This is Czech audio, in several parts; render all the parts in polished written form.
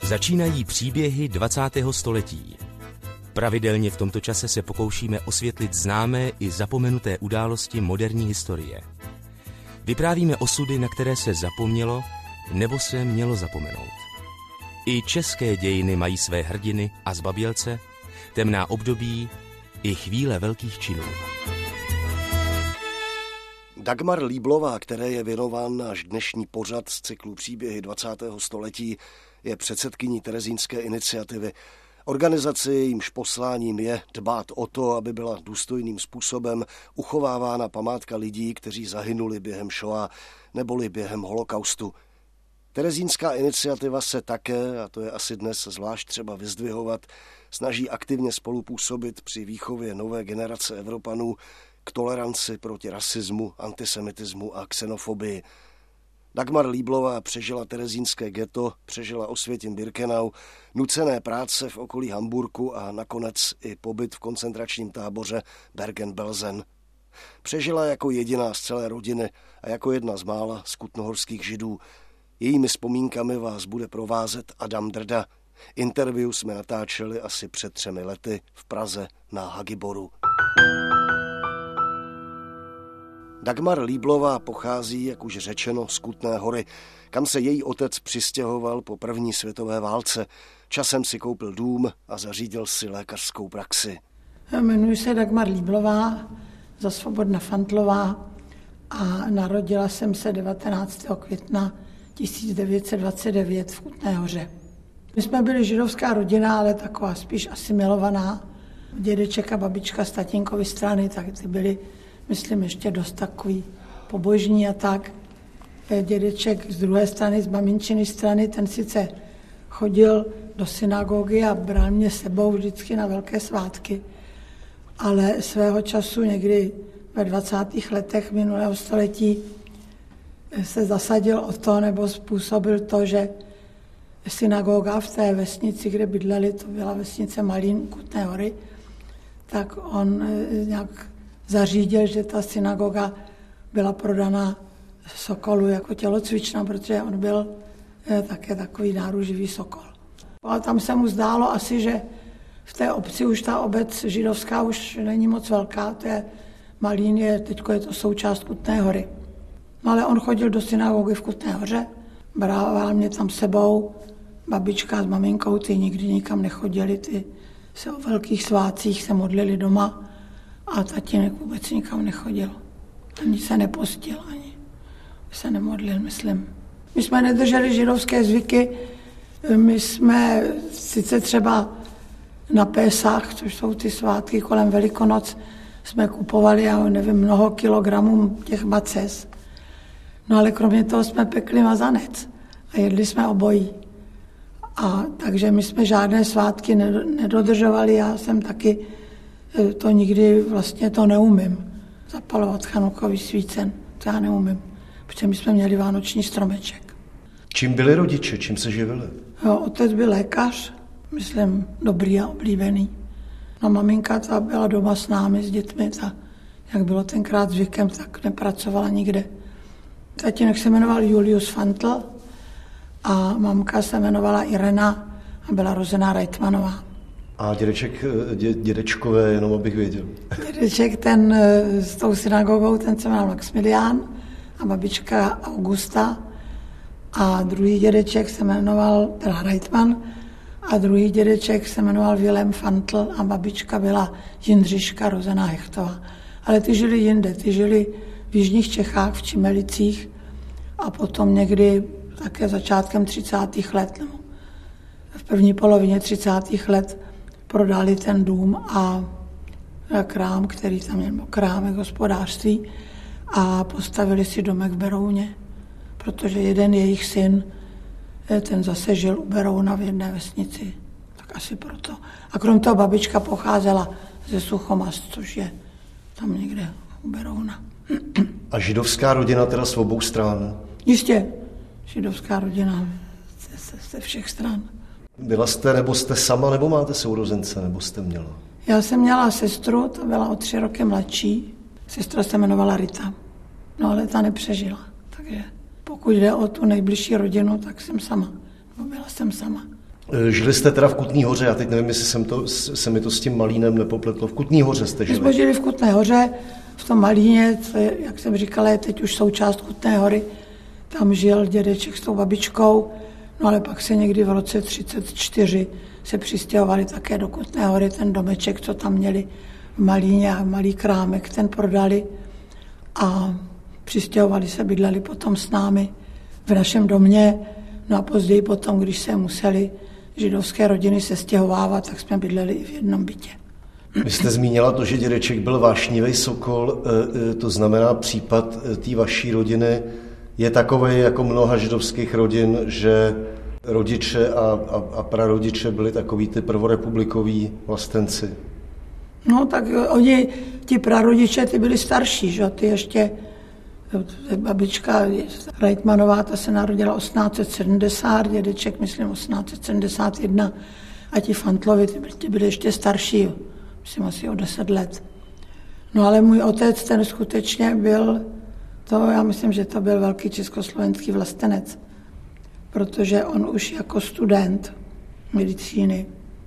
Začínají příběhy 20. století. Pravidelně v tomto čase se pokoušíme osvětlit známé i zapomenuté události moderní historie. Vyprávíme osudy, na které se zapomnělo nebo se mělo zapomenout. I české dějiny mají své hrdiny a zbabělce, temná období i chvíle velkých činů. Dagmar Líblová, které je věnován náš dnešní pořad z cyklu Příběhy 20. století, je předsedkyní Terezínské iniciativy. Organizace, jejímž posláním je dbát o to, aby byla důstojným způsobem uchovávána památka lidí, kteří zahynuli během šoa neboli během holokaustu. Terezínská iniciativa se také, a to je asi dnes zvlášť třeba vyzdvihovat, snaží aktivně spolupůsobit při výchově nové generace Evropanů k toleranci proti rasismu, antisemitismu a xenofobii. Dagmar Líblová přežila terezínské ghetto, přežila Osvětim-Birkenau, nucené práce v okolí Hamburku a nakonec i pobyt v koncentračním táboře Bergen-Belsen. Přežila jako jediná z celé rodiny a jako jedna z mála z kutnohorských Židů. Jejími vzpomínkami vás bude provázet Adam Drda. Interview jsme natáčeli asi před 3 lety v Praze na Hagiboru. Dagmar Líblová pochází, jak už řečeno, z Kutné Hory, kam se její otec přistěhoval po první světové válce. Časem si koupil dům a zařídil si lékařskou praxi. Jmenuji se Dagmar Líblová, za Svobodna Fantlová a narodila jsem se 19. května 1929 v Kutné Hoře. My jsme byli židovská rodina, ale taková spíš asimilovaná. Dědeček a babička z tatínkovy strany, tak ty byli, myslím, ještě dost takový pobožní a tak. Dědeček z druhé strany, z maminčiny strany, ten sice chodil do synagogy a bral mě sebou vždycky na velké svátky, ale svého času někdy ve 20. letech minulého století se zasadil o to, nebo způsobil to, že synagoga v té vesnici, kde bydleli, to byla vesnice Malín, Kutné Hory, tak on nějak zařídil, že ta synagoga byla prodaná Sokolu jako tělocvična, protože on byl také takový náruživý sokol. A tam se mu zdálo asi, že v té obci už ta obec židovská už není moc velká, to je Malín, teďko je to součást Kutné Hory. No ale on chodil do synagogy v Kutné Hoře, brával mě tam sebou, babička s maminkou, ty nikdy nikam nechodili, ty se o velkých svátcích se modlili doma a tatínek vůbec nikam nechodil. Ani se nepostil, ani se nemodlil, myslím. My jsme nedrželi židovské zvyky, my jsme sice třeba na Pésach, což jsou ty svátky kolem Velikonoc, jsme kupovali, já nevím, mnoho kilogramů těch maces. No ale kromě toho jsme pekli mazanec a jedli jsme obojí. A takže my jsme žádné svátky nedodržovali, já jsem taky to nikdy vlastně to neumím. Zapalovat chanukový svícen, to já neumím, protože my jsme měli vánoční stromeček. Čím byli rodiče, čím se živili? Jo, otec byl lékař, myslím, dobrý a oblíbený. No maminka ta byla doma s námi, s dětmi, ta, jak bylo tenkrát zvykem, tak nepracovala nikde. Tatínek se jmenoval Julius Fantl a mamka se jmenovala Irena a byla rozená Reitmanová. A dědečkové, jenom abych věděl. Dědeček ten s tou synagogou, ten se jmenoval Maximilián a babička Augusta a druhý dědeček se jmenoval, byla Reitman a druhý dědeček se jmenoval Vilém Fantl a babička byla Jindřiška rozená Hechtová. Ale ty žili jinde, ty žili v jižních Čechách, v Čimelicích a potom někdy také začátkem 30. let, nebo v první polovině 30. let prodali ten dům a krám, který tam měl krámek hospodářství a postavili si domek v Berouně, protože jeden jejich syn, ten zase žil u Berouna v jedné vesnici, tak asi proto. A krom toho babička pocházela ze Suchomast, což je tam někde u Berouna. A židovská rodina teda z obou stran? Jistě, židovská rodina ze všech stran. Byla jste, nebo jste sama, nebo máte sourozence, nebo jste měla? Já jsem měla sestru, ta byla o 3 roky mladší. Sestra se jmenovala Rita, no ale ta nepřežila. Takže pokud jde o tu nejbližší rodinu, tak jsem sama. Byla jsem sama. Žili jste teda v Kutné Hoře, já teď nevím, jestli se mi to s tím Malínem nepopletlo. V Kutné Hoře jste žili? My jsme žili v Kutné Hoře, v tom Malíně, co je, jak jsem říkala, je teď už součást Kutné Hory. Tam žil dědeček s tou babičkou, no ale pak se někdy v roce 1934 se přistěhovali také do Kutné Hory, ten domeček, co tam měli v Malíně a malý krámek, ten prodali a přistěhovali se, bydleli potom s námi v našem domě, no a později potom, když se museli židovské rodiny sestěhovávat, tak jsme bydleli i v jednom bytě. Vy jste zmínila to, že dědeček byl vášnivý sokol, to znamená případ té vaší rodiny je takový jako mnoha židovských rodin, že rodiče a prarodiče byli takový ty prvorepublikoví vlastenci. No tak oni, ti prarodiče, ty byli starší, že? Ty ještě, babička Reitmanová, ta se narodila 1870, dědeček myslím 1871 a ti Fantlovi, ty byli ještě starší, myslím asi o 10 let. No ale můj otec, ten skutečně byl, já myslím, že to byl velký československý vlastenec, protože on už jako student medicíny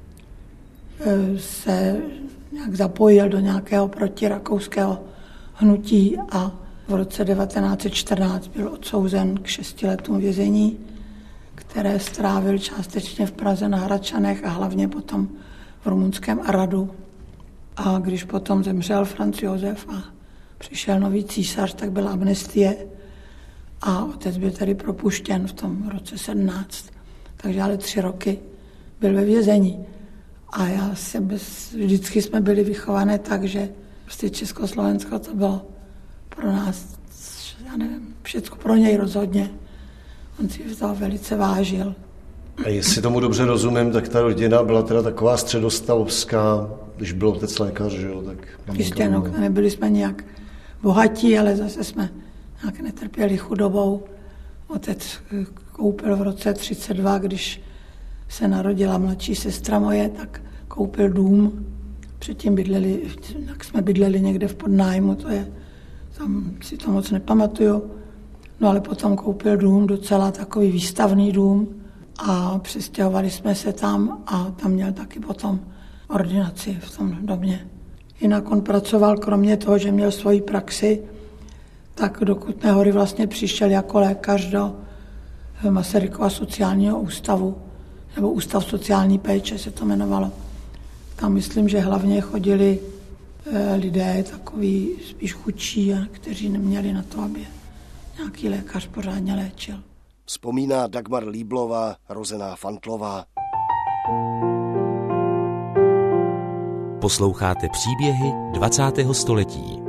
se nějak zapojil do nějakého protirakouského hnutí a v roce 1914 byl odsouzen k 6 letům vězení, které strávil částečně v Praze na Hradčanech a hlavně potom v rumunském Aradu. A když potom zemřel Franz Josef a přišel nový císař, tak byla amnestie a otec byl tedy propuštěn v tom roce 17. Takže ale 3 roky byl ve vězení. A vždycky jsme byli vychované tak, že prostě Československo to bylo pro nás, já nevím, všecko pro něj rozhodně. On si toho velice vážil. A jestli tomu dobře rozumím, tak ta rodina byla teda taková středostavovská, když byl otec lékař, že jo? Tak jistě, no, nebyli jsme nějak bohatí, ale zase jsme nějak netrpěli chudobou. Otec koupil v roce 1932, když se narodila mladší sestra moje, tak koupil dům. Předtím jsme bydleli někde v podnájmu, tam si to moc nepamatuju. No ale potom koupil dům, docela takový výstavný dům a přestěhovali jsme se tam a tam měl taky potom ordinaci v tom domě. Jinak on pracoval, kromě toho, že měl svoji praxi, tak do Kutné Hory vlastně přišel jako lékař do Masarykova sociálního ústavu, nebo Ústav sociální péče se to jmenovalo. Tam myslím, že hlavně chodili lidé takový spíš chudší, kteří neměli na to, aby nějaký lékař pořádně léčil. Vzpomíná Dagmar Líblová, rozená Fantlová. Posloucháte příběhy 20. století.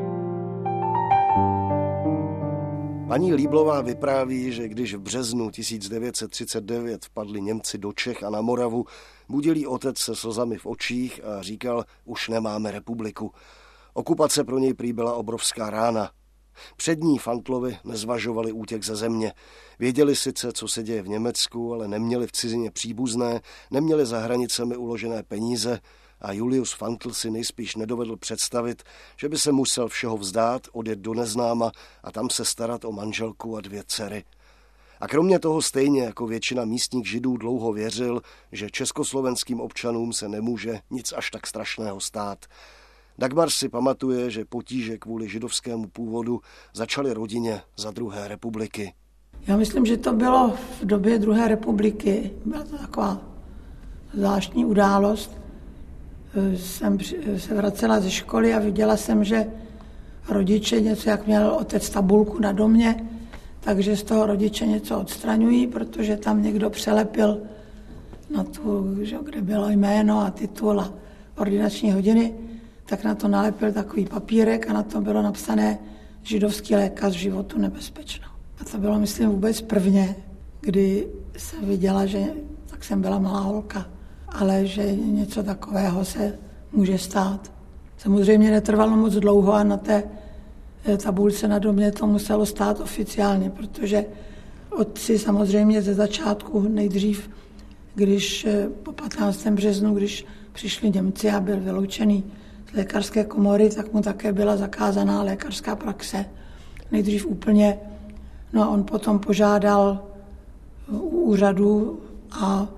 Paní Líblová vypráví, že když v březnu 1939 vpadli Němci do Čech a na Moravu, budil jí otec se slzami v očích a říkal, už nemáme republiku. Okupace pro něj prý byla obrovská rána. Přední Fantlovi nezvažovali útěk ze země. Věděli sice, co se děje v Německu, ale neměli v cizině příbuzné, neměli za hranicemi uložené peníze a Julius Fantl si nejspíš nedovedl představit, že by se musel všeho vzdát, odjet do neznáma a tam se starat o manželku a 2 dcery. A kromě toho stejně jako většina místních Židů dlouho věřil, že československým občanům se nemůže nic až tak strašného stát. Dagmar si pamatuje, že potíže kvůli židovskému původu začaly rodině za druhé republiky. Já myslím, že to bylo v době druhé republiky. Byla to taková zvláštní událost. Jsem se vracela ze školy a viděla jsem, že rodiče něco, jak měl otec tabulku na domě, takže z toho rodiče něco odstraňují, protože tam někdo přelepil na tu, kde bylo jméno a titul a ordinační hodiny, tak na to nalepil takový papírek a na to bylo napsané židovský lékař životu nebezpečno. A to bylo, myslím, vůbec prvně, kdy jsem viděla, že tak jsem byla malá holka, ale že něco takového se může stát. Samozřejmě netrvalo moc dlouho a na té tabulce na domě to muselo stát oficiálně, protože otci samozřejmě ze začátku nejdřív, když po 15. březnu, když přišli Němci a byl vyloučený z lékařské komory, tak mu také byla zakázaná lékařská praxe. Nejdřív úplně, no a on potom požádal u úřadu a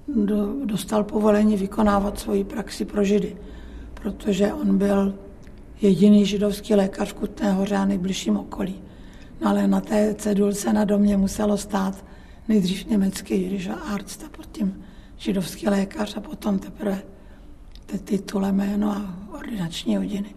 dostal povolení vykonávat svoji praxi pro Židy, protože on byl jediný židovský lékař v Kutné Hoře a nejbližším okolí. No ale na té cedulce na domě muselo stát nejdřív německý Jidischer Arzt a potom židovský lékař a potom teprve titule, jméno a ordinační hodiny.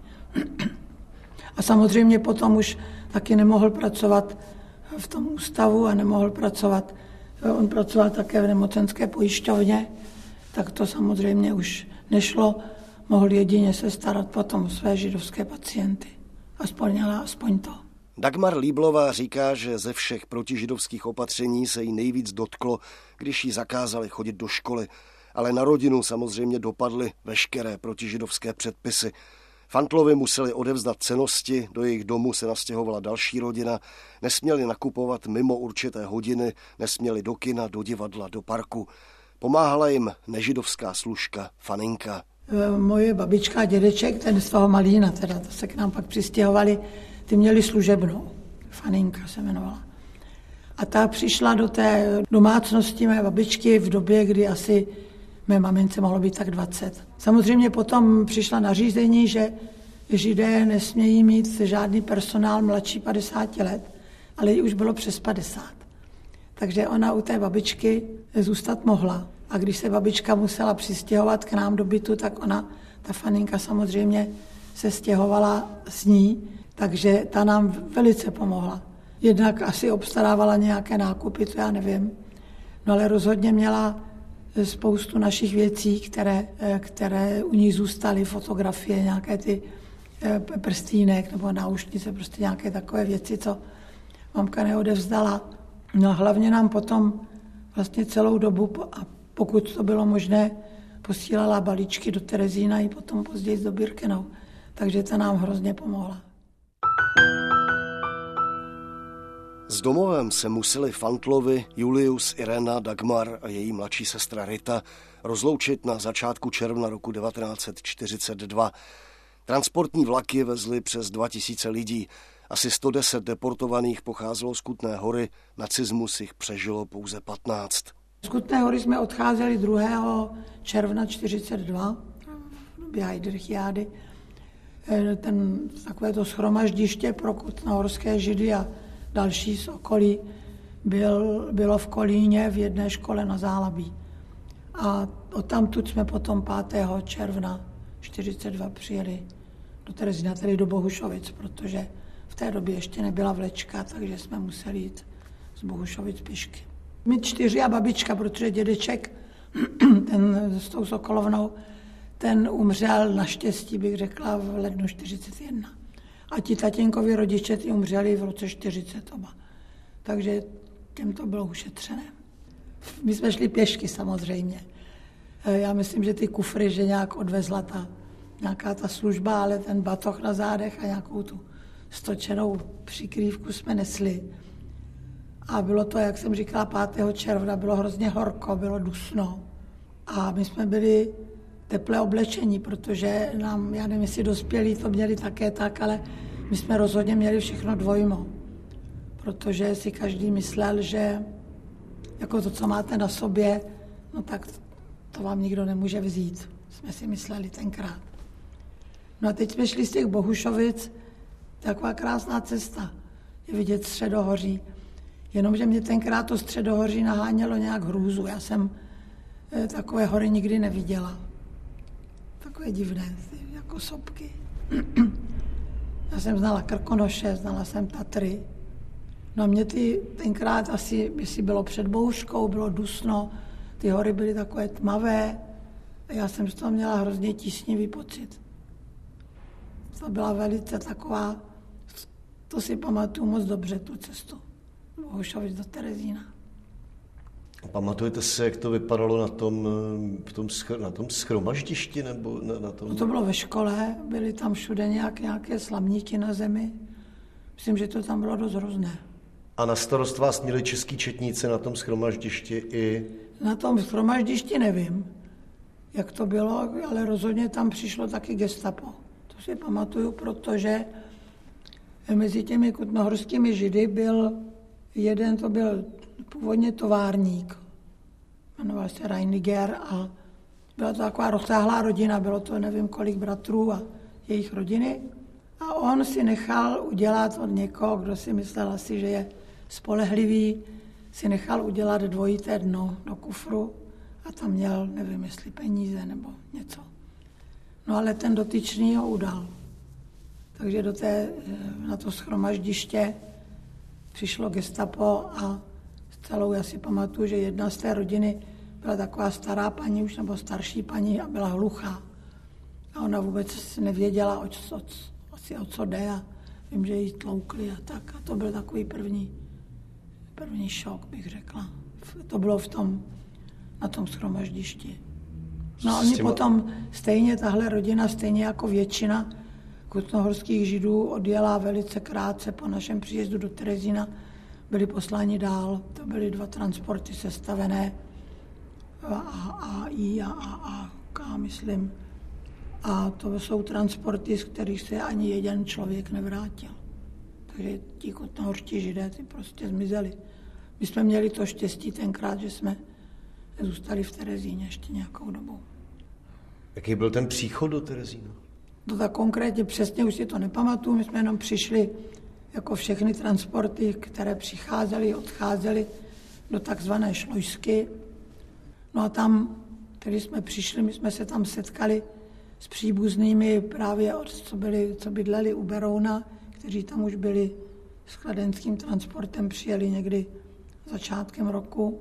A samozřejmě potom už taky nemohl pracovat v tom ústavu a nemohl pracovat, on pracoval také v nemocenské pojišťovně, tak to samozřejmě už nešlo, mohl jedině se starat potom o své židovské pacienty. Aspoň to. Dagmar Líblová říká, že ze všech protižidovských opatření se jí nejvíc dotklo, když jí zakázali chodit do školy, ale na rodinu samozřejmě dopadly veškeré protižidovské předpisy. Fantlovi museli odevzdat cennosti, do jejich domu se nastěhovala další rodina, nesměli nakupovat mimo určité hodiny, nesměli do kina, do divadla, do parku. Pomáhala jim nežidovská služka Faninka. Moje babička a dědeček, ten z toho Malína, teda to se k nám pak přistěhovali, ty měli služebnou. Faninka se jmenovala. A ta přišla do té domácnosti mé babičky v době, kdy asi mé mamince mohlo být tak 20. Samozřejmě potom přišla nařízení, že Židé nesmějí mít žádný personál mladší 50 let, ale jí už bylo přes 50. Takže ona u té babičky zůstat mohla. A když se babička musela přistěhovat k nám do bytu, tak ta Faninka samozřejmě se stěhovala s ní, takže ta nám velice pomohla. Jednak asi obstarávala nějaké nákupy, to já nevím, no ale rozhodně měla spoustu našich věcí, které u ní zůstaly, fotografie, nějaké ty prstínek nebo náušnice, prostě nějaké takové věci, co mamka neodevzdala. No a hlavně nám potom vlastně celou dobu, a pokud to bylo možné, posílala balíčky do Terezína i potom později do Birkenau. Takže ta nám hrozně pomohla. S domovem se museli Fantlovi, Julius, Irena, Dagmar a její mladší sestra Rita rozloučit na začátku června roku 1942. Transportní vlaky vezly přes 2000 lidí. Asi 110 deportovaných pocházelo z Kutné Hory, nacismus jich přežilo pouze 15. Z Kutné Hory jsme odcházeli 2. června 1942 v době Heidrichiády. Takové to shromaždiště pro kutnohorské Židy a další z okolí bylo v Kolíně v jedné škole na Zálabí. A odtamtud jsme potom 5. června 1942 přijeli do Terezína, tedy do Bohušovic, protože v té době ještě nebyla vlečka, takže jsme museli jít z Bohušovic pěšky. My 4 a babička, protože dědeček, ten s tou Sokolovnou, ten umřel naštěstí, bych řekla, v lednu 1941. A ti tatínkovi rodiče ty umřeli v roce 1940 oba. Takže těm to bylo ušetřené. My jsme šli pěšky samozřejmě. Já myslím, že ty kufry, že nějak odvezla nějaká ta služba, ale ten batoh na zádech a nějakou tu stočenou přikrývku jsme nesli. A bylo to, jak jsem říkala, 5. června, bylo hrozně horko, bylo dusno. A my jsme byli teple oblečení, protože nám, já nevím, jestli dospělí to měli také tak, ale my jsme rozhodně měli všechno dvojmo. Protože si každý myslel, že jako to, co máte na sobě, no tak to vám nikdo nemůže vzít. Jsme si mysleli tenkrát. No a teď jsme šli z těch Bohušovic, taková krásná cesta, je vidět Středohoří. Jenomže mě tenkrát to Středohoří nahánělo nějak hrůzu. Já jsem takové hory nikdy neviděla. Takové divné, jako sopky. Já jsem znala Krkonoše, znala jsem Tatry. No a mě tenkrát asi, jestli bylo před bouřkou, bylo dusno, ty hory byly takové tmavé. A já jsem z toho měla hrozně tísnivý pocit. To byla velice taková, to si pamatuju moc dobře, tu cestu. Bohušovic do Terezína. Pamatujete si, jak to vypadalo na tom shromaždišti? Nebo na tom... No to bylo ve škole, byly tam všude nějaké slamníky na zemi. Myslím, že to tam bylo dost hrozné. A na starost vás měli český četníci na tom shromaždišti i... Na tom shromaždišti nevím, jak to bylo, ale rozhodně tam přišlo taky gestapo. To si pamatuju, protože mezi těmi kutnohorskými Židy byl jeden, to byl původně továrník, jmenoval se Reiniger a byla to taková rozsáhlá rodina, bylo to nevím kolik bratrů a jejich rodiny. A on si nechal udělat od někoho, kdo si myslel asi, že je spolehlivý, si nechal udělat dvojité dno do kufru a tam měl, nevím, jestli peníze nebo něco. No ale ten dotyčný ho udal. Takže na to shromaždiště přišlo gestapo a celou, já si pamatuju, že jedna z té rodiny byla taková stará paní už, nebo starší paní a byla hluchá. A ona vůbec nevěděla, o co jde a vím, že jí tloukli a tak. A to byl takový první šok, bych řekla. To bylo na tom shromaždišti. No a oni potom stejně, tahle rodina, stejně jako většina kutnohorských Židů odjela velice krátce po našem příjezdu do Terezína, byli posláni dál. To byly 2 transporty sestavené AI a K, myslím. A to jsou transporty, z kterých se ani jeden člověk nevrátil. Takže ti kutnohorští Židé ty prostě zmizeli. My jsme měli to štěstí tenkrát, že jsme zůstali v Terezíně ještě nějakou dobu. Jaký byl ten příchod do Terezína? To tak konkrétně přesně už si to nepamatuju, my jsme jenom přišli jako všechny transporty, které přicházely, odcházely do takzvané Šlojsky. No a tam, když jsme přišli, my jsme se tam setkali s příbuznými právě, co bydleli u Berouna, kteří tam už byli s kladenským transportem, přijeli někdy začátkem roku.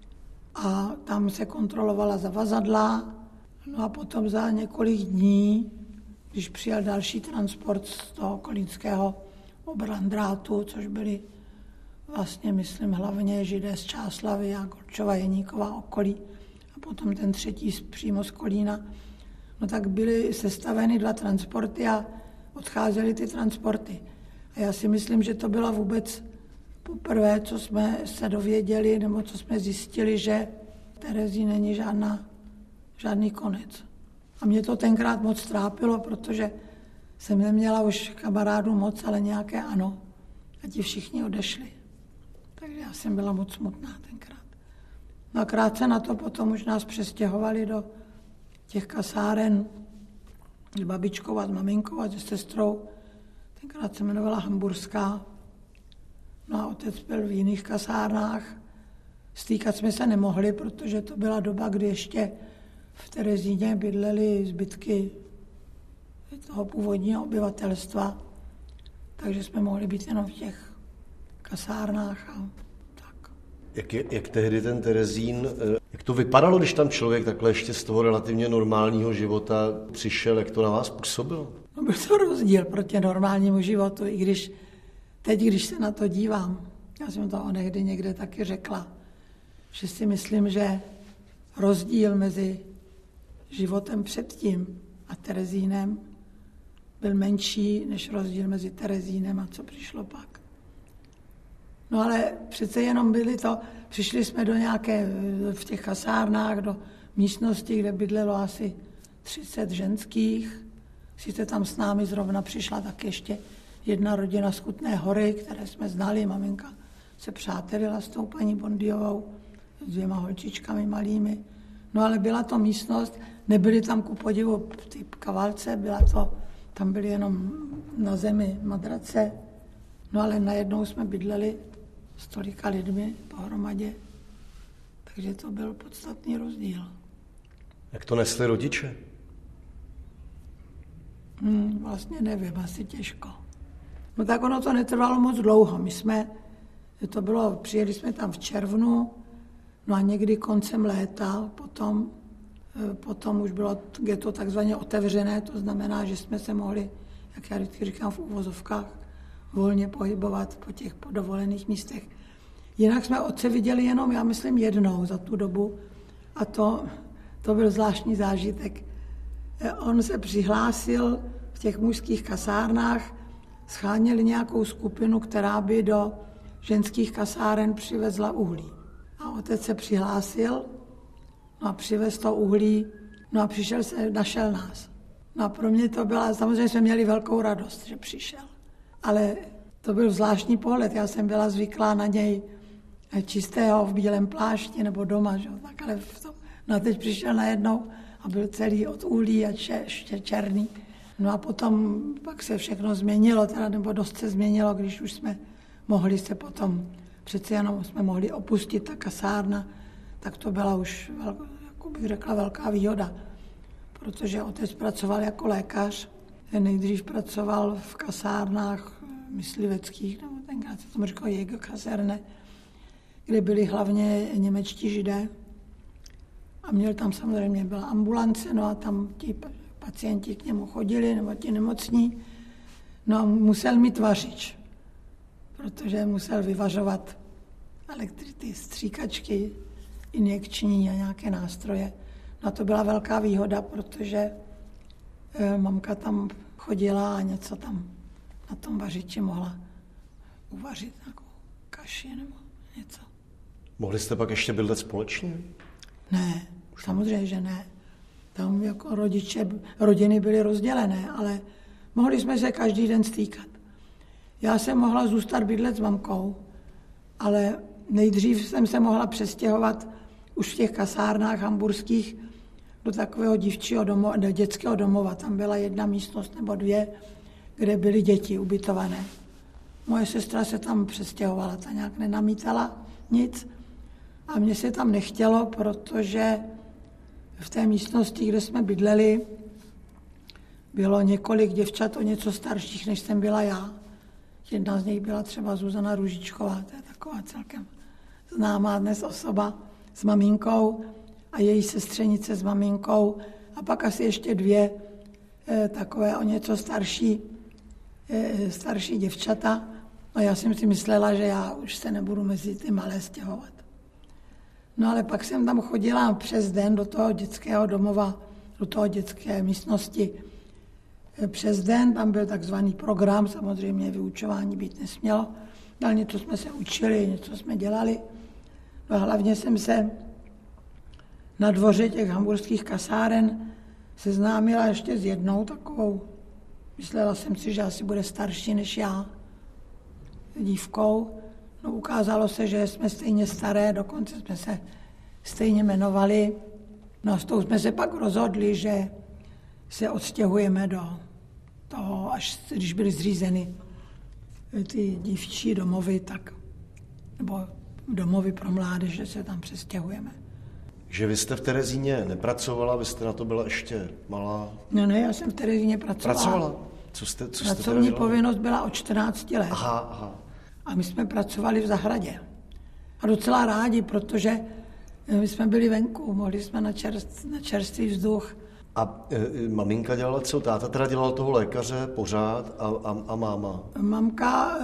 A tam se kontrolovala zavazadla. No a potom za několik dní, když přijel další transport z toho kolínského Oberlandrátu, což byli vlastně, myslím, hlavně Židé z Čáslavy a Gorčova, Jeníkova okolí, a potom ten třetí přímo z Kolína, no tak byly sestaveny 2 transporty a odcházely ty transporty. A já si myslím, že to bylo vůbec poprvé, co jsme se dověděli, nebo co jsme zjistili, že v Terezíně není žádný konec. A mě to tenkrát moc trápilo, protože jsem neměla už kamarádů moc, ale nějaké ano. A ti všichni odešli. Takže já jsem byla moc smutná tenkrát. No a krátce na to potom už nás přestěhovali do těch kasáren s babičkou a s maminkou a se sestrou. Tenkrát se jmenovala Hamburská. No a otec byl v jiných kasárnách. Stýkat jsme se nemohli, protože to byla doba, kdy ještě v Terezíně bydlely zbytky toho původního obyvatelstva, takže jsme mohli být jenom v těch kasárnách a tak. Jak tehdy ten Terezín, jak to vypadalo, když tam člověk takhle ještě z toho relativně normálního života přišel, jak to na vás působilo? No byl to rozdíl proti normálnímu životu, i když teď, když se na to dívám, já jsem to onehdy někde taky řekla, že si myslím, že rozdíl mezi životem předtím a Terezínem byl menší než rozdíl mezi Terezínem a co přišlo pak. No ale přece jenom přišli jsme do v těch kasárnách, do místnosti, kde bydlelo asi 30 ženských. Sice tam s námi zrovna přišla tak ještě jedna rodina z Kutné Hory, které jsme znali. Maminka se přátelila s tou paní Bondiovou, s 2 holčičkami malými. No ale byla to místnost, nebyly tam ku podivu ty kavalce, tam byly jenom na zemi madrace. No ale najednou jsme bydleli s tolika lidmi pohromadě, takže to byl podstatný rozdíl. Jak to nesli rodiče? Vlastně nevím, asi těžko. No tak ono to netrvalo moc dlouho. Přijeli jsme tam v červnu, no a někdy koncem léta, potom už bylo ghetto takzvaně otevřené, to znamená, že jsme se mohli, jak já vždycky říkám v uvozovkách, volně pohybovat po těch dovolených místech. Jinak jsme otce viděli jenom, já myslím, jednou za tu dobu a to byl zvláštní zážitek. On se přihlásil v těch mužských kasárnách, scháněli nějakou skupinu, která by do ženských kasáren přivezla uhlí. A otec se přihlásil, no a přivez to uhlí, no a našel nás. No a pro mě to byla, samozřejmě jsme měli velkou radost, že přišel. Ale to byl zvláštní pohled, já jsem byla zvyklá na něj čistého v bílém plášti nebo doma, že? Tak, ale no a teď přišel najednou a byl celý od uhlí a ještě černý. No a potom pak se všechno změnilo, teda, nebo dost se změnilo, když už jsme mohli se potom, přeci jenom jsme mohli opustit ta kasárna, tak to byla už, jako bych řekla, velká výhoda, protože otec pracoval jako lékař, nejdřív pracoval v kasárnách mysliveckých, nebo tenkrát se tomu říkalo Jägerkaserne, kde byli hlavně němečtí Židé. A měl tam samozřejmě, byla ambulance, no a tam ti pacienti k němu chodili, nebo ti nemocní. No a musel mít vařič, protože musel vyvařovat ty stříkačky, injekční a nějaké nástroje. No a to byla velká výhoda, protože mamka tam chodila a něco tam na tom vařiči mohla uvařit, nějakou kaši nebo něco. Mohli jste pak ještě bydlet společně? Ne, samozřejmě, že ne. Tam jako rodiny byly rozdělené, ale mohli jsme se každý den stýkat. Já jsem mohla zůstat bydlet s mamkou, ale nejdřív jsem se mohla přestěhovat už v těch kasárnách hamburských do takového dětského domova. Tam byla jedna místnost nebo dvě, kde byly děti ubytované. Moje sestra se tam přestěhovala, ta nějak nenamítala nic a mně se tam nechtělo, protože v té místnosti, kde jsme bydleli, bylo několik děvčat o něco starších, než jsem byla já. Jedna z nich byla třeba Zuzana Růžičková, to je taková celkem známá dnes osoba s maminkou a její sestřenice s maminkou a pak asi ještě dvě takové o něco starší děvčata. No já jsem si myslela, že já už se nebudu mezi ty malé stěhovat. No ale pak jsem tam chodila přes den do toho dětského domova, do toho dětské místnosti. Přes den tam byl takzvaný program, samozřejmě vyučování být nesmělo, ale něco jsme se učili, něco jsme dělali. No hlavně jsem se na dvoře těch hamburských kasáren seznámila ještě s jednou takovou, myslela jsem si, že asi bude starší než já, dívkou. No, ukázalo se, že jsme stejně staré, dokonce jsme se stejně jmenovali. No a s tou jsme se pak rozhodli, že se odstěhujeme do toho, až když byly zřízeny ty dívčí domovy, tak, nebo domovy pro mládež, že se tam přestěhujeme. Že vy jste v Terezíně nepracovala, vy jste na to byla ještě malá? Ne, já jsem v Terezíně pracovala. Co jste pracovní povinnost byla od 14 let. Aha. A my jsme pracovali v zahradě. A docela rádi, protože my jsme byli venku, mohli jsme na čerstvý vzduch. A maminka dělala co? Táta teda dělala toho lékaře pořád a máma? Mamka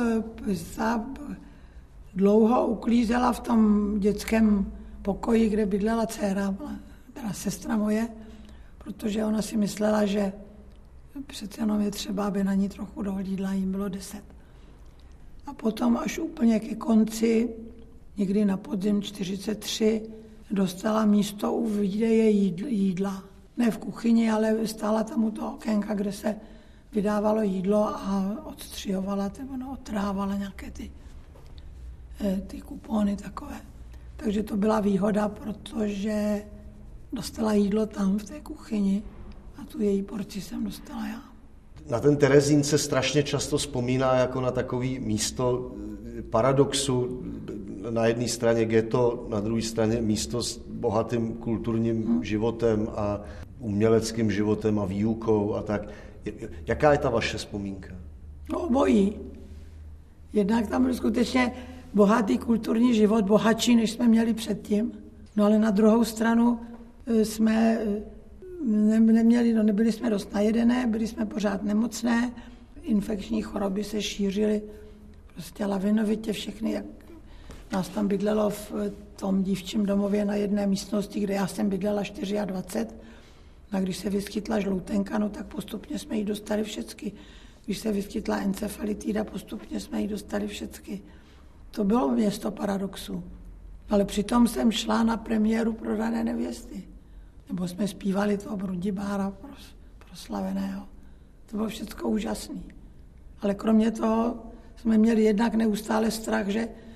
dlouho uklízela v tom dětském pokoji, kde bydlela dcera, teda sestra moje, protože ona si myslela, že přece jenom je třeba, aby na ní trochu dohlídla, jim bylo 10. A potom až úplně ke konci, někdy na podzim 43, dostala místo u výdeje jídla. Ne v kuchyni, ale stála tam u toho okénka, kde se vydávalo jídlo a odstřihovala, odtrávala nějaké ty kupony takové. Takže to byla výhoda, protože dostala jídlo tam v té kuchyni a tu její porci jsem dostala já. Na ten Terezín se strašně často vzpomíná jako na takový místo paradoxu. Na jedné straně ghetto, na druhé straně místo s bohatým kulturním životem a uměleckým životem a výukou a tak. Jaká je ta vaše vzpomínka? No obojí. Jednak tam byl skutečně bohatý kulturní život, bohatší, než jsme měli předtím. No ale na druhou stranu jsme nebyli jsme dost najedené, byli jsme pořád nemocné, infekční choroby se šířily prostě lavinovitě všechny, jak nás tam bydlelo v tom dívčím domově na jedné místnosti, kde já jsem bydlela 24. A když se vyskytla žloutenka, no tak postupně jsme ji dostali všecky. Když se vyskytla encefalitida, postupně jsme ji dostali všecky. To bylo město paradoxu. Ale přitom jsem šla na premiéru Prodané nevěsty. Nebo jsme zpívali toho Brudibára proslaveného. To bylo všecko úžasné. Ale kromě toho jsme měli jednak neustále strach, že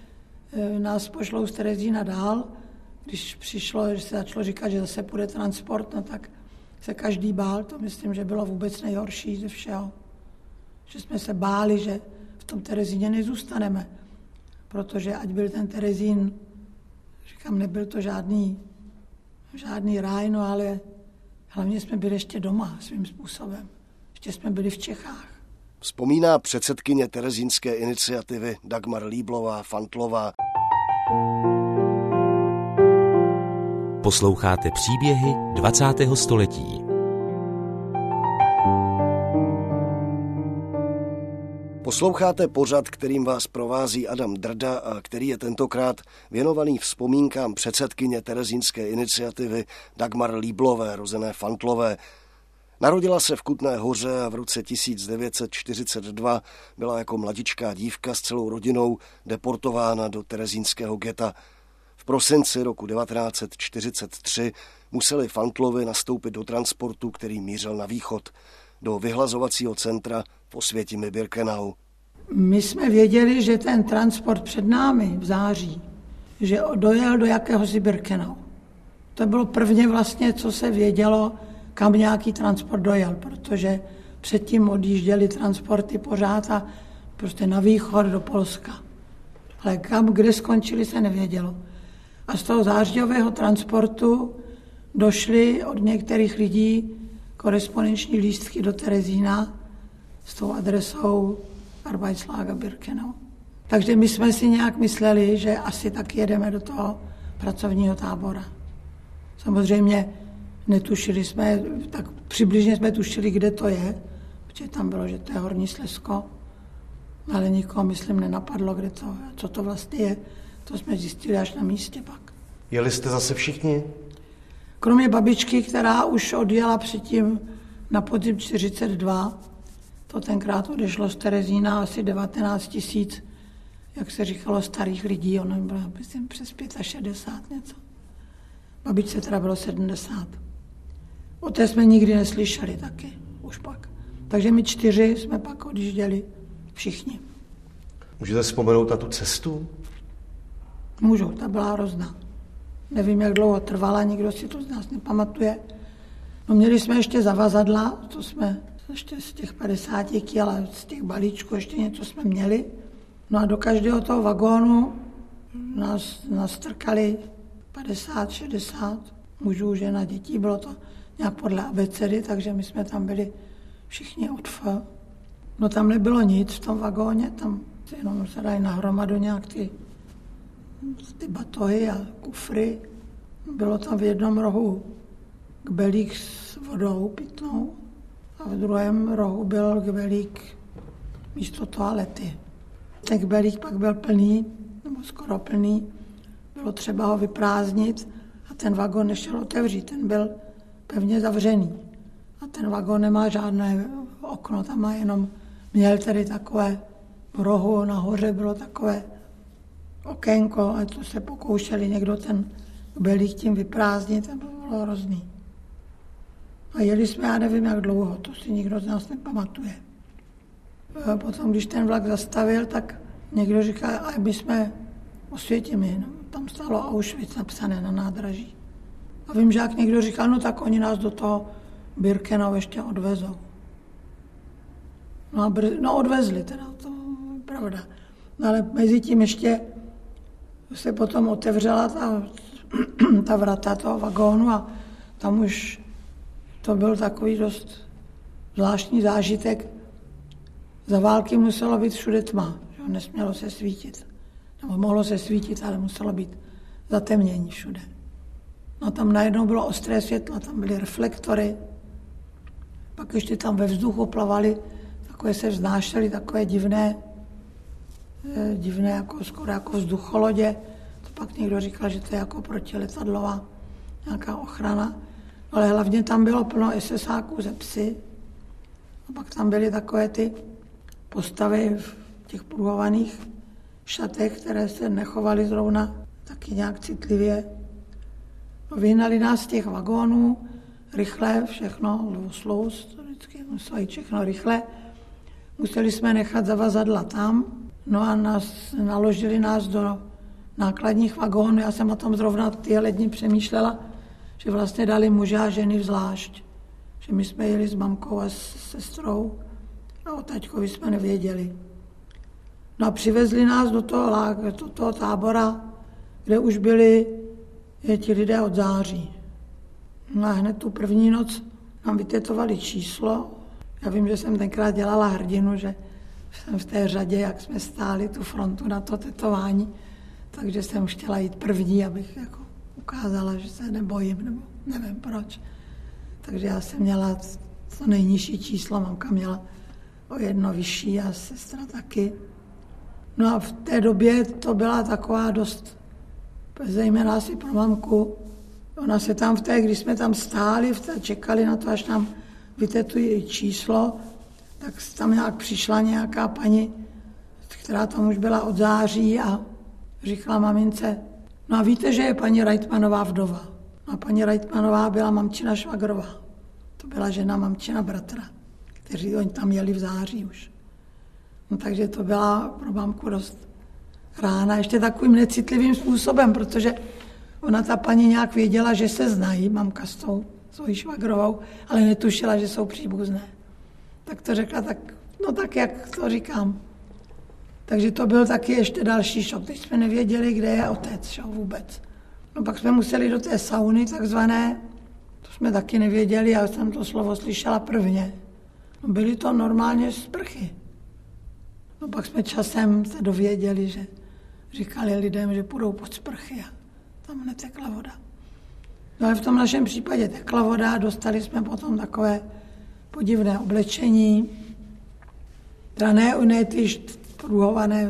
nás pošlou z Terezína dál. Když přišlo, že se začalo říkat, že zase půjde transport, no tak se každý bál. To myslím, že bylo vůbec nejhorší ze všeho. Že jsme se báli, že v tom Terezíně nezůstaneme. Protože ať byl ten Terezín, říkám, nebyl to žádný ráj, no ale hlavně jsme byli ještě doma svým způsobem. Ještě jsme byli v Čechách. Vzpomíná předsedkyně terezínské iniciativy Dagmar Líblová-Fantlová. Posloucháte příběhy 20. století. Posloucháte pořad, kterým vás provází Adam Drda a který je tentokrát věnovaný vzpomínkám předsedkyně terezínské iniciativy Dagmar Líblové, rozené Fantlové. Narodila se v Kutné Hoře a v roce 1942 byla jako mladičká dívka s celou rodinou deportována do terezínského geta. V prosinci roku 1943 museli Fantlovi nastoupit do transportu, který mířil na východ, do vyhlazovacího centra v Osvětimi-Birkenau. My jsme věděli, že ten transport před námi v září, že dojel do jakéhosi Birkenau. To bylo prvně vlastně, co se vědělo, kam nějaký transport dojel, protože předtím odjížděly transporty pořád a prostě na východ do Polska. Ale kde skončili, se nevědělo. A z toho zářijového transportu došly od některých lidí korespondenční lístky do Terezína s tou adresou Arbeitslager Birkenau. Takže my jsme si nějak mysleli, že asi taky jedeme do toho pracovního tábora. Samozřejmě netušili jsme, tak přibližně jsme tušili, kde to je, protože tam bylo, že to je Horní Slezsko, ale nikoho, myslím, nenapadlo, kde to, co to vlastně je. To jsme zjistili až na místě pak. Jeli jste zase všichni? Kromě babičky, která už odjela předtím na podzim 42, to tenkrát odešlo z Terezína asi 19 000, jak se říkalo, starých lidí, ono bylo, myslím, přes 65 něco. Babičce teda bylo 70. O té jsme nikdy neslyšeli taky, už pak. Takže my 4 jsme pak odjížděli všichni. Můžete vzpomenout na tu cestu? Můžu, ta byla hrozná. Nevím, jak dlouho trvala, nikdo si to z nás nepamatuje. No, měli jsme ještě zavazadla, to jsme ještě z těch 50 kg, ale z těch balíčků ještě něco jsme měli. No a do každého toho vagónu nás nastrkali 50, 60 mužů, žena, dětí. Bylo to nějak podle abecedy, takže my jsme tam byli všichni od F. No tam nebylo nic v tom vagóně, tam jenom se dají nahromadu nějak ty batohy a kufry. Bylo tam v jednom rohu kbelík s vodou pitnou a v druhém rohu byl kbelík místo toalety. Ten kbelík pak byl plný, nebo skoro plný. Bylo třeba ho vyprázdnit a ten vagon nešel otevřít, ten byl pevně zavřený. A ten vagon nemá žádné okno, tam má jenom, měl tedy takové v rohu nahoře bylo takové okénko, a to se pokoušeli někdo ten kbelík tím vyprázdnit, to bylo hrozný. A jeli jsme, já nevím, jak dlouho, to si nikdo z nás nepamatuje. A potom, když ten vlak zastavil, tak někdo říká, a my jsme Osvětimi, no, tam stálo Auschwitz napsané na nádraží. A vím, že jak někdo říkal, no tak oni nás do toho Birkenau ještě odvezou. No odvezli teda, to je pravda. No ale mezi tím ještě se potom otevřela ta vrata toho vagónu a tam už to byl takový dost zvláštní zážitek. Za války muselo být všude tma, že nesmělo se svítit. Nebo mohlo se svítit, ale muselo být zatemnění všude. No tam najednou bylo ostré světlo, tam byly reflektory, pak ještě tam ve vzduchu plavaly, takové se vznášely, takové divné jako, skoro jako vzducholodě. To pak někdo říkal, že to je jako protiletadlová nějaká ochrana. Ale hlavně tam bylo plno SSáků ze psy. A pak tam byly takové ty postavy v těch pruhovaných šatech, které se nechovaly zrovna taky nějak citlivě. No, vyhnali nás z těch vagónů, rychle všechno, slous, vždycky museli všechno rychle. Museli jsme nechat zavazadla tam, no a naložili nás do nákladních vagónů. Já jsem o tom zrovna tyhle dny přemýšlela, že vlastně dali muže a ženy zvlášť. Že my jsme jeli s mamkou a s sestrou a o taťkovi jsme nevěděli. No a přivezli nás do toho tábora, kde už byli ti lidé od září. No a hned tu první noc nám vytetovali číslo. Já vím, že jsem tenkrát dělala hrdinu, že jsem v té řadě, jak jsme stáli tu frontu na to tetování, takže jsem chtěla jít první, abych jako ukázala, že se nebojím, nebo nevím proč. Takže já jsem měla to nejnižší číslo, mamka měla o jedno vyšší a sestra taky. No a v té době to byla taková dost, zejména asi pro mamku, ona se tam když jsme tam stáli, čekali na to, až nám vytetují číslo, tak tam nějak přišla nějaká paní, která tam už byla od září a říkala mamince, no a víte, že je paní Reitmanová vdova. A paní Reitmanová byla mamčina švagrová. To byla žena mamčina bratra, kteří oni tam jeli v září už. No takže to byla pro mamku dost rána, ještě takovým necitlivým způsobem, protože ona ta paní nějak věděla, že se znají, mamka s tou svojí švagrovou, ale netušila, že jsou příbuzné. Tak to řekla, tak jak to říkám. Takže to byl taky ještě další šok. Teď jsme nevěděli, kde je otec, vůbec. No pak jsme museli do té sauny takzvané, to jsme taky nevěděli, já jsem to slovo slyšela prvně. No byly to normálně sprchy. No pak jsme časem se dověděli, že říkali lidem, že půjdou pod sprchy a tam netekla voda. No ale v tom našem případě tekla voda, dostali jsme potom takové podivné oblečení, teda ne ty pruhované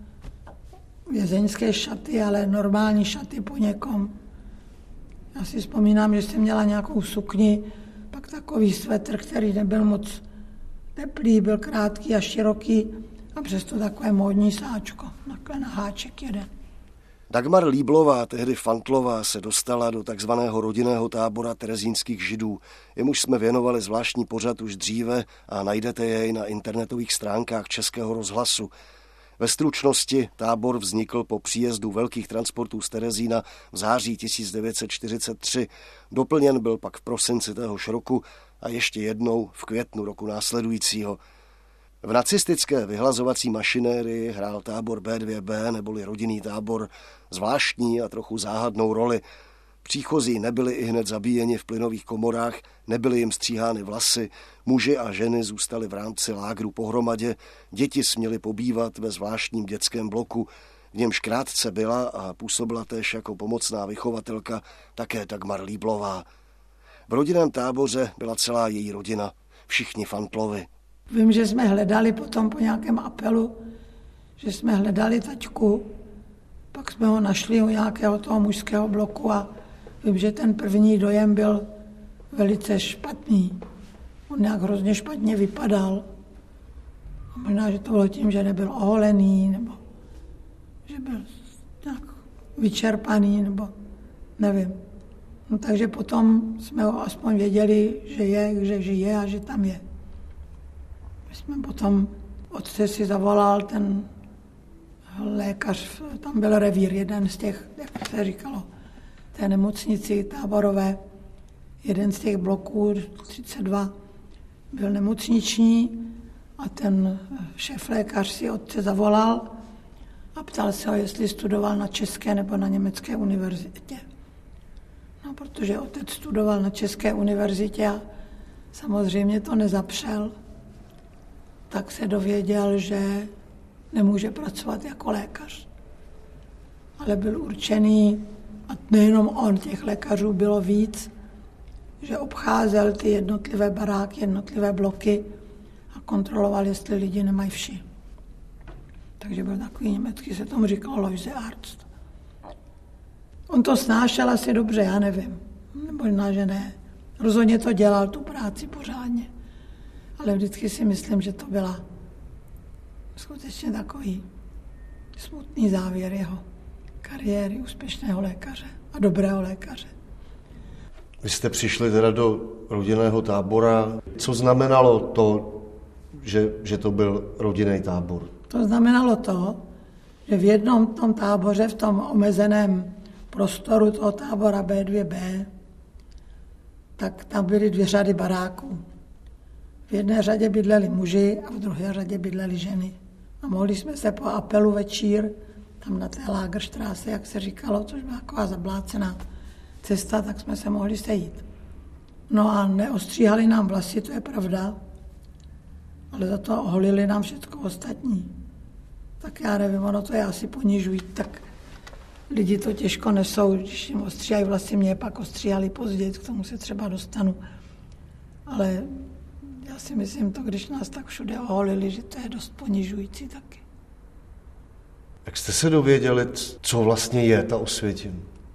vězeňské šaty, ale normální šaty po někom. Já si vzpomínám, že jsem měla nějakou sukni, pak takový svetr, který nebyl moc teplý, byl krátký a široký a přesto takové módní sáčko, takhle na háček jeden. Dagmar Líblová, tehdy Fantlová, se dostala do takzvaného rodinného tábora terezínských židů. Jemuž jsme věnovali zvláštní pořad už dříve a najdete jej na internetových stránkách Českého rozhlasu. Ve stručnosti tábor vznikl po příjezdu velkých transportů z Terezína v září 1943. Doplněn byl pak v prosinci téhož roku a ještě jednou v květnu roku následujícího. V nacistické vyhlazovací mašinérii hrál tábor B2B neboli rodinný tábor zvláštní a trochu záhadnou roli. Příchozí nebyli ihned zabíjeni v plynových komorách, nebyly jim stříhány vlasy, muži a ženy zůstali v rámci lágru pohromadě, děti směly pobývat ve zvláštním dětském bloku, v němž krátce byla a působila též jako pomocná vychovatelka také Dagmar Líblová. V rodinném táboře byla celá její rodina, všichni Fantlovi. Vím, že jsme hledali potom po nějakém apelu, že jsme hledali taťku, pak jsme ho našli u nějakého toho mužského bloku a vím, že ten první dojem byl velice špatný. On nějak hrozně špatně vypadal. A možná, že to bylo tím, že nebyl oholený, nebo že byl nějak vyčerpaný, nebo nevím. No takže potom jsme ho aspoň věděli, že žije a že tam je. My jsme potom, otce si zavolal ten lékař, tam byl revír, jeden z těch, jak se říkalo, té nemocnici táborové, jeden z těch bloků 32 byl nemocniční a ten šéflékař si otce zavolal a ptal se ho, jestli studoval na české nebo na německé univerzitě. No, protože otec studoval na české univerzitě a samozřejmě to nezapřel, tak se dověděl, že nemůže pracovat jako lékař. Ale byl určený, a nejenom on, těch lékařů bylo víc, že obcházel ty jednotlivé baráky, jednotlivé bloky a kontroloval, jestli lidi nemají vši. Takže byl takový německý, se tomu říkalo Läusearzt. On to snášel asi dobře, já nevím. Možná, že ne. Rozhodně to dělal, tu práci pořádně. Ale vždycky si myslím, že to byla skutečně takový smutný závěr jeho kariéry úspěšného lékaře a dobrého lékaře. Vy jste přišli teda do rodinného tábora. Co znamenalo to, že to byl rodinný tábor? To znamenalo to, že v jednom tom táboře, v tom omezeném prostoru toho tábora B2B, tak tam byly 2 řady baráků. V jedné řadě bydleli muži a v druhé řadě bydleli ženy. A mohli jsme se po apelu večír, tam na té Lagerstraße, jak se říkalo, což byla taková zablácená cesta, tak jsme se mohli sejít. No a neostříhali nám vlasy, to je pravda, ale za to oholili nám všechno ostatní. Tak já nevím, ono to je asi ponižují, tak lidi to těžko nesou, když jim ostříhají vlasy, mě pak ostříhali později, k tomu se třeba dostanu. Ale já si myslím to, když nás tak všude oholili, že to je dost ponižující taky. Jak jste se dověděli, co vlastně je ta Osvětim?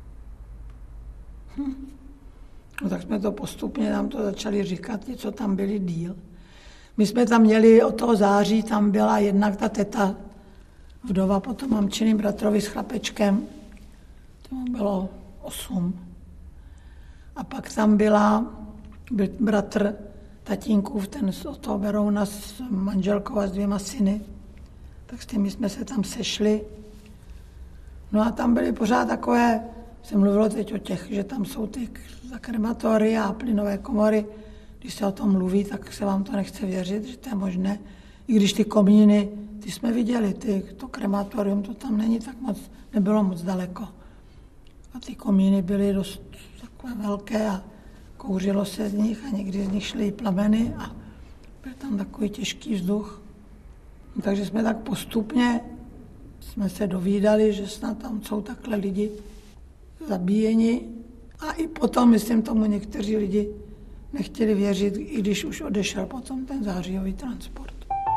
No tak jsme to postupně nám to začali říkat, ti, co tam byli díl. My jsme tam měli od toho září, tam byla jednak ta teta, vdova po tom mamčiným bratrovi s chlapečkem, tomu bylo 8. A pak tam byl bratr tatínkův, ten z toho Berouna s manželkou a s 2 syny. Tak s těmi jsme se tam sešli. No a tam byly pořád takové, se mluvilo teď o těch, že tam jsou ty krematoria a plynové komory. Když se o tom mluví, tak se vám to nechce věřit, že to je možné. I když ty komíny, ty jsme viděli, to krematorium, to tam není tak moc, nebylo moc daleko. A ty komíny byly dost takové velké a kouřilo se z nich a někdy z nich šly plameny a byl tam takový těžký vzduch. No, takže jsme tak postupně jsme se dovídali, že snad tam jsou takhle lidi zabíjeni. A i potom, myslím, tomu někteří lidi nechtěli věřit, i když už odešel potom ten zářijový transport.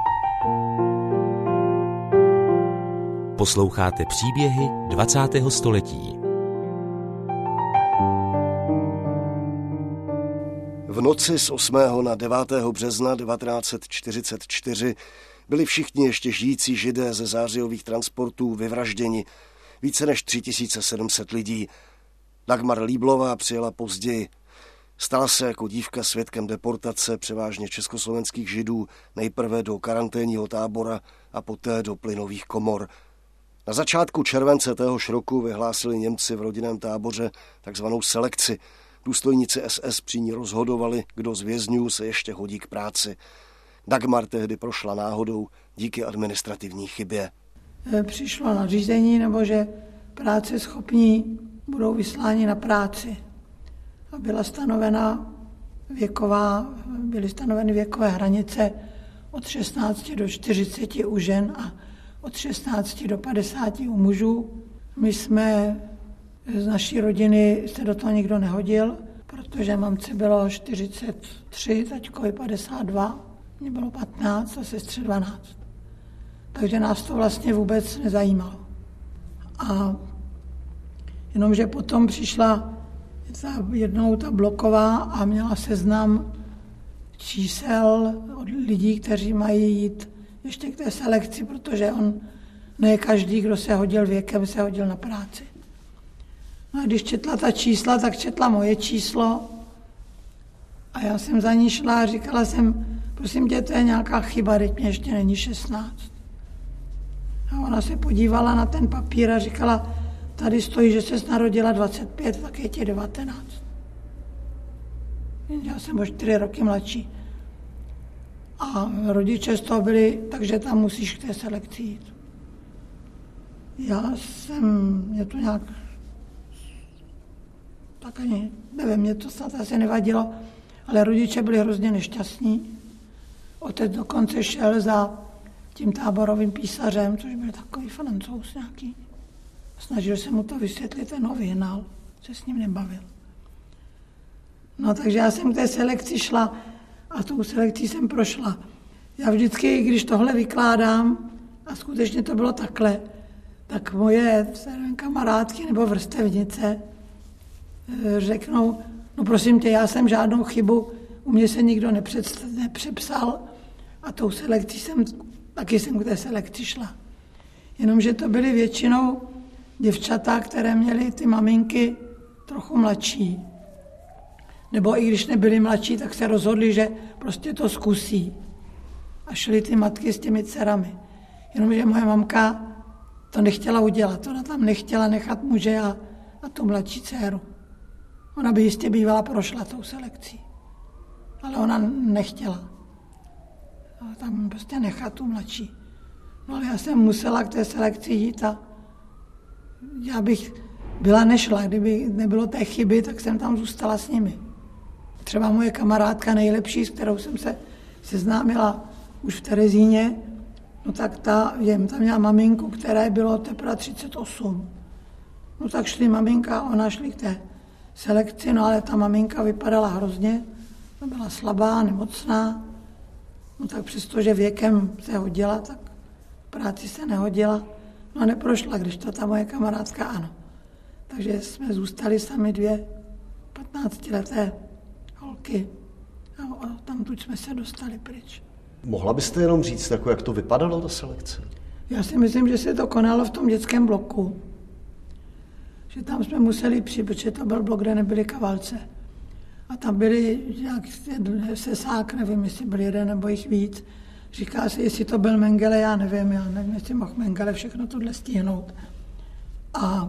Posloucháte příběhy 20. století. V noci z 8. na 9. března 1944 byli všichni ještě žijící Židé ze zářijových transportů vyvražděni. Více než 3700 lidí. Dagmar Líblová přijela později. Stala se jako dívka svědkem deportace převážně československých Židů nejprve do karanténního tábora a poté do plynových komor. Na začátku července téhož roku vyhlásili Němci v rodinném táboře takzvanou selekci. Důstojníci SS při ní rozhodovali, kdo z vězňů se ještě hodí k práci. Dagmar tehdy prošla náhodou díky administrativní chybě. Přišlo nařízení, nebo že práce schopní budou vysláni na práci. A byly stanoveny věkové hranice od 16 do 40 u žen a od 16 do 50 u mužů. My jsme z naší rodiny se do toho nikdo nehodil, protože mamce bylo 43, taťkovi 52, mě bylo 15 a sestře 12. Takže nás to vlastně vůbec nezajímalo. A jenomže potom přišla jednou ta bloková a měla seznam čísel od lidí, kteří mají jít ještě k té selekci, protože ne každý, kdo se hodil věkem, se hodil na práci. No a když četla ta čísla, tak četla moje číslo a já jsem za ní šla a říkala jsem, prosím tě, to je nějaká chyba, teď mě ještě není 16. A ona se podívala na ten papír a říkala, tady stojí, že ses narodila 25, tak je tě 19. Já jsem o 4 roky mladší. A rodiče z toho byli, takže tam musíš k té selekci jít. Mě to nějak, tak ani, nevím, mě to snad asi nevadilo, ale rodiče byli hrozně nešťastní. Otec dokonce šel za tím táborovým písařem, což byl takový Francouz nějaký. Snažil se mu to vysvětlit, ten ho vyhnal, se s ním nebavil. No takže já jsem k té selekci šla a tou selekcí jsem prošla. Já vždycky, když tohle vykládám, a skutečně to bylo takhle, tak moje kamarádky nebo vrstevnice řeknou, no prosím tě, já jsem žádnou chybu, u mě se nikdo nepřepsal a tou selekcí taky jsem k té selekci šla. Jenomže to byly většinou děvčata, které měly ty maminky trochu mladší. Nebo i když nebyly mladší, tak se rozhodli, že prostě to zkusí. A šly ty matky s těmi dcerami. Jenomže moje mamka, to nechtěla udělat. Ona tam nechtěla nechat muže a tu mladší dceru. Ona by jistě bývala prošla tou selekcí. Ale ona nechtěla. Tam prostě nechat tu mladší. No ale já jsem musela k té selekci jít a já bych byla nešla. Kdyby nebylo té chyby, tak jsem tam zůstala s nimi. Třeba moje kamarádka nejlepší, s kterou jsem se seznámila už v Terezíně, no tak tam měla maminku, které bylo teprve 38. No tak šli maminka a ona šli k té selekci, no ale ta maminka vypadala hrozně, byla slabá, nemocná, no tak přestože věkem se hodila, tak práci se nehodila, no a neprošla, když to ta moje kamarádka ano. Takže jsme zůstali sami 2 15leté holky a tamtud jsme se dostali pryč. Mohla byste jenom říct, jako jak to vypadalo, ta selekce? Já si myslím, že se to konalo v tom dětském bloku. Že tam jsme museli přijít, protože to byl blok, kde nebyly kavalce. A tam byli nějaký sesák, nevím, jestli byl jeden nebo jich víc. Říká se, jestli to byl Mengele, já nevím, jestli mohl Mengele všechno tohle stihnout. A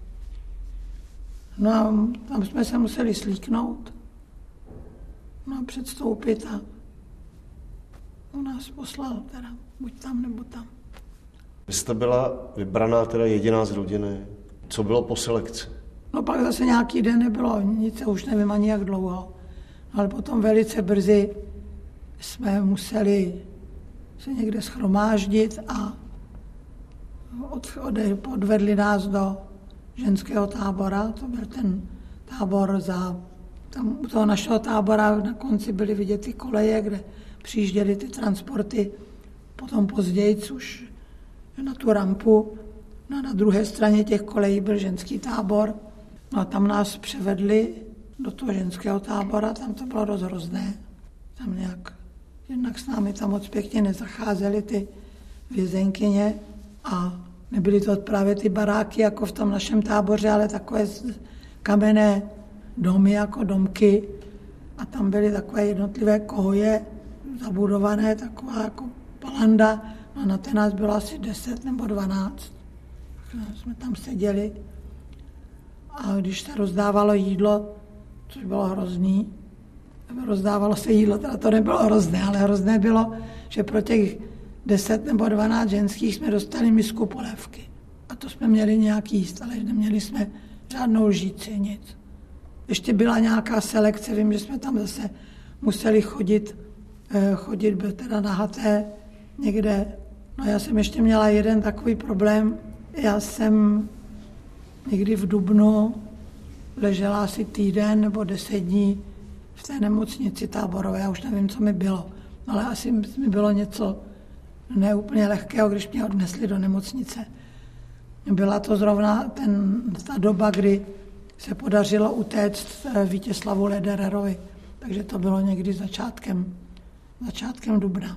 tam jsme se museli slíknout, no a předstoupit a on nás poslal teda, buď tam nebo tam. Vy jste byla vybraná teda jediná z rodiny. Co bylo po selekci? No pak zase nějaký den nebylo nic, už nevím ani jak dlouho. Ale potom velice brzy jsme museli se někde shromáždit a odvedli nás do ženského tábora. To byl ten tábor tam u toho našeho tábora na konci byly vidět ty koleje, kde přijížděly ty transporty. Potom později už na tu rampu. No a na druhé straně těch kolejí byl ženský tábor. No a tam nás převedli do toho ženského tábora, tam to bylo dost hrozné. Tam jednak s námi tam moc pěkně nezacházely ty vězenkyně a nebyly to právě ty baráky jako v tom našem táboře, ale takové kamenné domy jako domky a tam byly takové jednotlivé koje zabudované, taková jako palanda a na té nás bylo asi 10 nebo 12. Jsme tam seděli a když se rozdávalo jídlo, což bylo hrozný, rozdávalo se jídlo, teda to nebylo hrozné, ale hrozné bylo, že pro těch 10 nebo 12 ženských jsme dostali misku polévky. A to jsme měli nějak jíst, ale neměli jsme žádnou lžíci, nic. Ještě byla nějaká selekce, vím, že jsme tam zase museli chodit teda nahaté někde. No já jsem ještě měla jeden takový problém. Já jsem někdy v dubnu ležela asi týden nebo 10 dní v té nemocnici táborové. Já už nevím, co mi bylo, ale asi mi bylo něco neúplně lehkého, když mě odnesli do nemocnice. Byla to zrovna ta doba, kdy se podařilo utéct Vítězslavu Ledererovi, takže to bylo někdy začátkem dubna.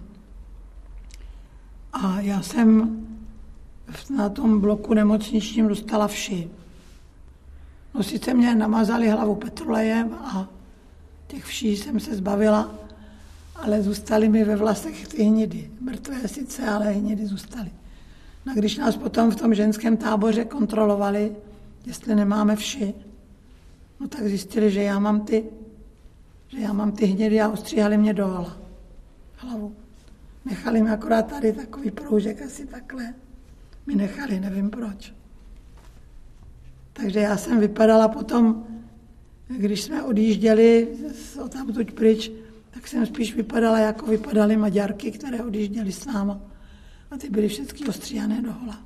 A já jsem na tom bloku nemocničním dostala vši. No sice mě namazali hlavu petrolejem a těch vší jsem se zbavila, ale zůstaly mi ve vlasech ty hnidy. Mrtvé sice, ale hnidy zůstaly. No a když nás potom v tom ženském táboře kontrolovali, jestli nemáme vši, no tak zjistili, že já mám ty hnidy a ostříhali mě do hlavu. Nechali mi akorát tady takový proužek, asi takhle. Mi nechali, nevím proč. Takže já jsem vypadala potom, když jsme odjížděli odtamtud pryč, tak jsem spíš vypadala, jako vypadaly Maďarky, které odjížděly s náma. A ty byly všechny ostříhané dohola.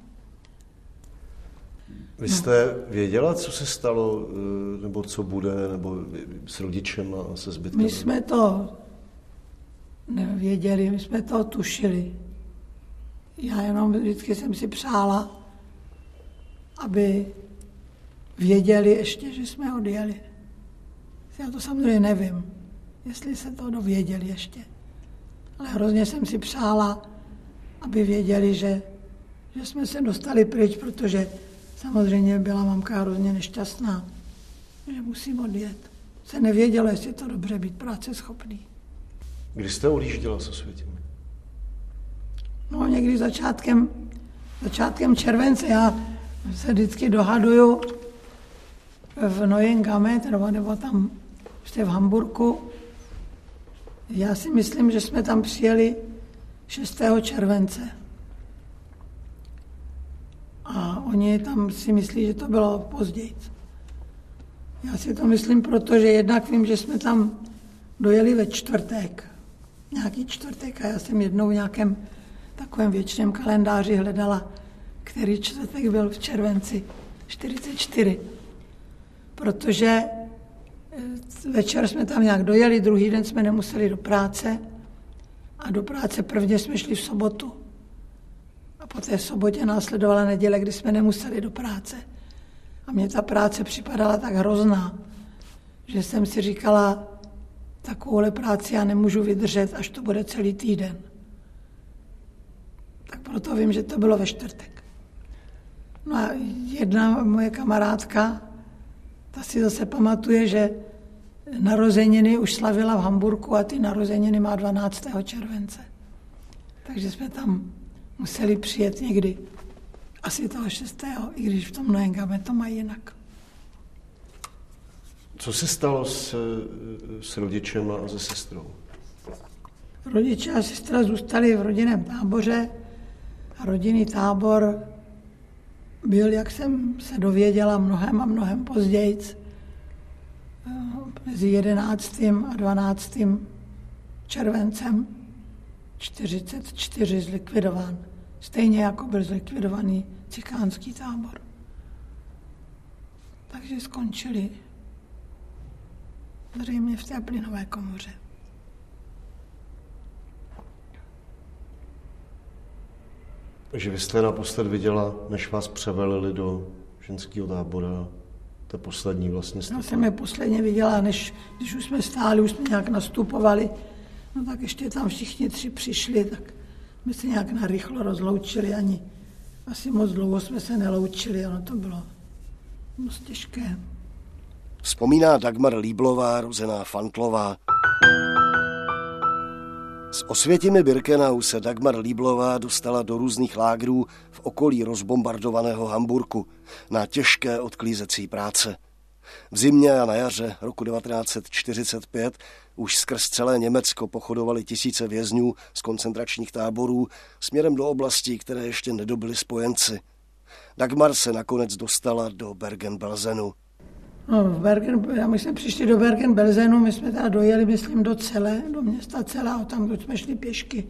Vy jste věděla, co se stalo, nebo co bude, nebo s rodičem a se zbytkem? My jsme to nevěděli, my jsme to tušili. Já jenom vždycky jsem si přála, aby věděli ještě, že jsme odjeli. Já to samozřejmě nevím, jestli se to dověděli ještě. Ale hrozně jsem si přála, aby věděli, že jsme se dostali pryč, protože samozřejmě byla mamka hrozně nešťastná, že musím odjet. Se nevědělo, jestli je to dobře být práceschopný. Kdy jste odjížděla z Osvětimi? No někdy začátkem Začátkem července já se vždycky dohaduju v Neuengamme, nebo tam v Hamburku. Já si myslím, že jsme tam přijeli 6. července. A oni tam si myslí, že to bylo později. Já si to myslím, protože jednak vím, že jsme tam dojeli ve čtvrtek. Nějaký čtvrtek a já jsem jednou v nějakém takovém věčném kalendáři hledala, který čtvrtek byl v červenci 44. Protože večer jsme tam nějak dojeli, druhý den jsme nemuseli do práce a do práce prvně jsme šli v sobotu. A po té sobotě následovala neděle, kdy jsme nemuseli do práce. A mně ta práce připadala tak hrozná, že jsem si říkala, takovouhle práci já nemůžu vydržet, až to bude celý týden. Tak proto vím, že to bylo ve čtvrtek. No a jedna moje kamarádka, ta si zase pamatuje, že narozeniny už slavila v Hamburku a ty narozeniny má 12. července. Takže jsme tam museli přijet někdy asi toho 6. i když v tom Neuengamme to mají jinak. Co se stalo s rodičem a se sestrou? Rodiče a sestra zůstali v rodinném táboře a rodinný tábor byl, jak jsem se dověděla, mnohem a mnohem později, mezi 11. a 12. červencem 44 zlikvidován. Stejně jako byl zlikvidovaný cikánský tábor. Takže skončili zřejmě v té plynové komoře. Že vy jste naposled viděla, než vás převelili do ženského tábora, to poslední vlastně Já jsem je posledně viděla, když už jsme stáli, už jsme nějak nastupovali, no tak ještě tam všichni 3 přišli, tak my se nějak narychlo rozloučili, ani asi moc dlouho jsme se neloučili, ono to bylo moc těžké. Vzpomíná Dagmar Líblová, rozená Fantlová. S Osvětimi Birkenau se Dagmar Líblová dostala do různých lágrů v okolí rozbombardovaného Hamburku na těžké odklízecí práce. V zimě a na jaře roku 1945 už skrz celé Německo pochodovali tisíce vězňů z koncentračních táborů směrem do oblastí, které ještě nedobyly spojenci. Dagmar se nakonec dostala do Bergen-Belsenu. No, my jsme přišli do Bergen-Belsenu, my jsme teda dojeli, myslím, do města Celle, a tam jsme šli pěšky.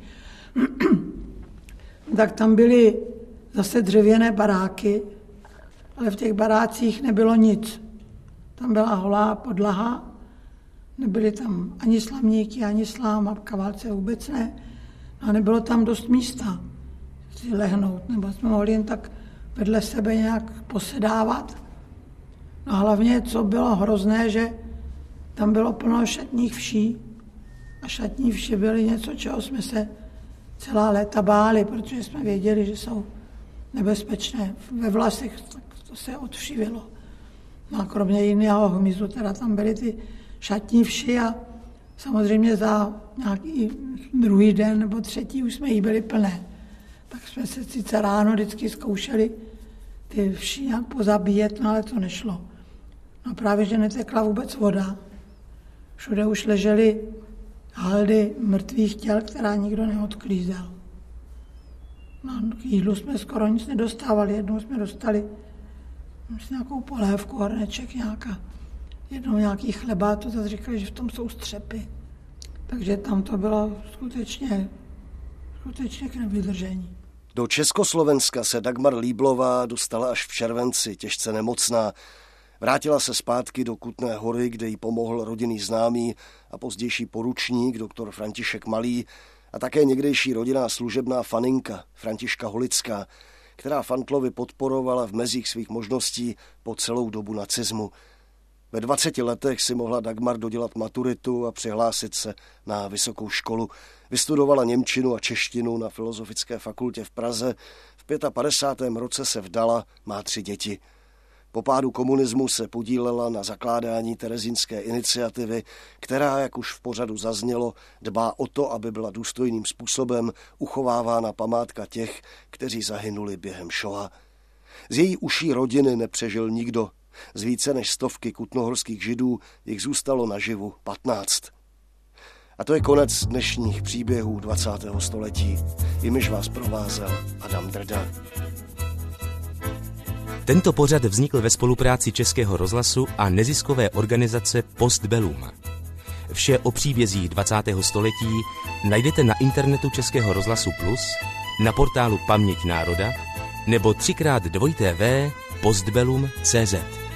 Tak tam byly zase dřevěné baráky, ale v těch barácích nebylo nic. Tam byla holá podlaha, nebyly tam ani slamníky, ani slám a kavalce vůbec ne. A nebylo tam dost místa si lehnout, nebo jsme mohli jen tak vedle sebe nějak posedávat. No a hlavně, co bylo hrozné, že tam bylo plno šatních vší. A šatní vši byly něco, čeho jsme se celá léta báli, protože jsme věděli, že jsou nebezpečné. Ve vlasech to se odvšivilo. No a kromě jiného hmyzu, teda tam byly ty šatní vši a samozřejmě za nějaký druhý den nebo třetí už jsme jí byli plné. Tak jsme se sice ráno vždycky zkoušeli ty vši nějak pozabíjet, no ale to nešlo. No právě, že netekla vůbec voda. Všude už ležely haldy mrtvých těl, která nikdo neodklízel. No, k jídlu jsme skoro nic nedostávali. Jednou jsme dostali nějakou polévku, hrneček nějaká. Jednou nějaký chleba, to zase říkali, že v tom jsou střepy. Takže tam to bylo skutečně k nevydržení. Do Československa se Dagmar Líblová dostala až v červenci, těžce nemocná. Vrátila se zpátky do Kutné Hory, kde jí pomohl rodinný známý a pozdější poručník doktor František Malý a také někdejší rodinná služebná faninka Františka Holická, která Fantlovi podporovala v mezích svých možností po celou dobu nacismu. Ve 20 letech si mohla Dagmar dodělat maturitu a přihlásit se na vysokou školu. Vystudovala němčinu a češtinu na Filozofické fakultě v Praze. V 55. roce se vdala, má 3 děti. Po pádu komunismu se podílela na zakládání terezínské iniciativy, která, jak už v pořadu zaznělo, dbá o to, aby byla důstojným způsobem uchovávána památka těch, kteří zahynuli během šoa. Z její uší rodiny nepřežil nikdo. Z více než 100 kutnohorských Židů jich zůstalo naživu 15. A to je konec dnešních příběhů 20. století. Jimiž vás provázel Adam Drda. Tento pořad vznikl ve spolupráci Českého rozhlasu a neziskové organizace Postbellum. Vše o příbězích 20. století najdete na internetu Českého rozhlasu Plus, na portálu Paměť národa nebo 3x2 postbellum.cz.